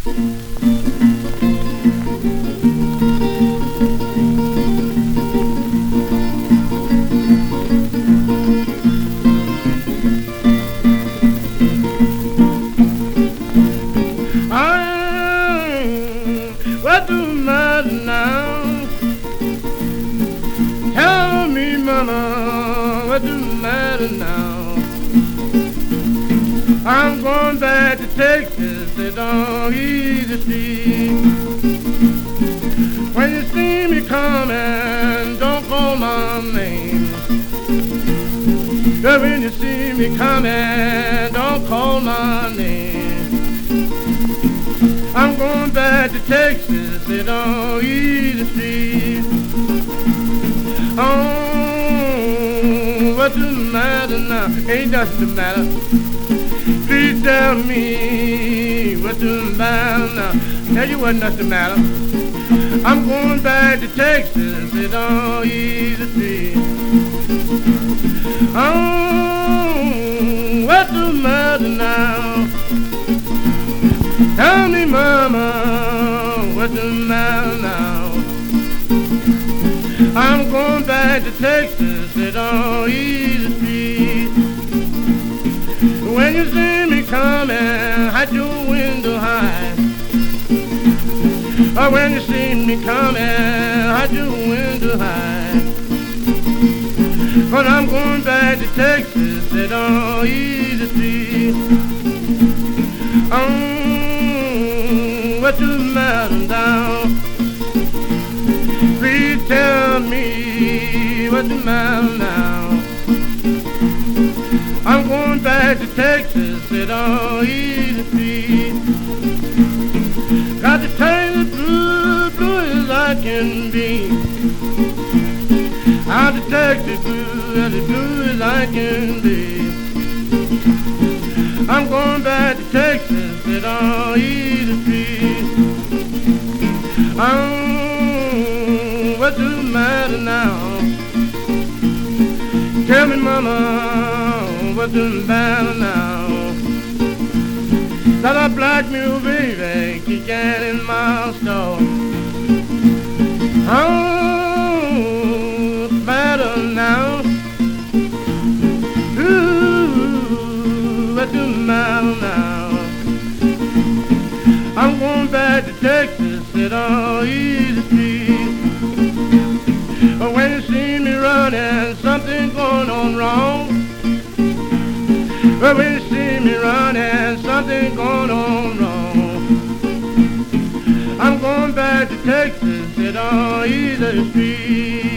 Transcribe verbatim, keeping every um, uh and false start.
What do matter now? Tell me, mama, what do matter now? I'm going back to Texas, they don't easy see. When you see me coming, don't call my name. Girl, when you see me coming, don't call my name. I'm going back to Texas, they don't easy see. Oh, what do matter now? Ain't nothing the matter. Please tell me what do matter now? Tell you what nothing matter. I'm going back to Texas, it don't easy see. Oh, what do matter now? Tell me, mama, what do matter now? I'm going back to Texas, it don't easy see. When you see me coming, hide your window high. Or when you see me coming, hide your window high. But I'm going back to Texas, it don't easy see. Oh, what do matter now? Please tell me what do matter now? I'm going back to Texas, it don't easy see. Got to turn the blue, blue as I can be. Out to Texas, blue, as blue as I can be. I'm going back to Texas, it don't easy see. Oh, what do matter now? Tell me, mama, what do matter now? That a black mule baby keep getting in my store. Oh, it's better now. Ooh, what do matter now? I'm going back to Texas, it all easy see. But when you see me running, something going on wrong. But when you see me running, something going on wrong. I'm going back to Texas, it all easy to see.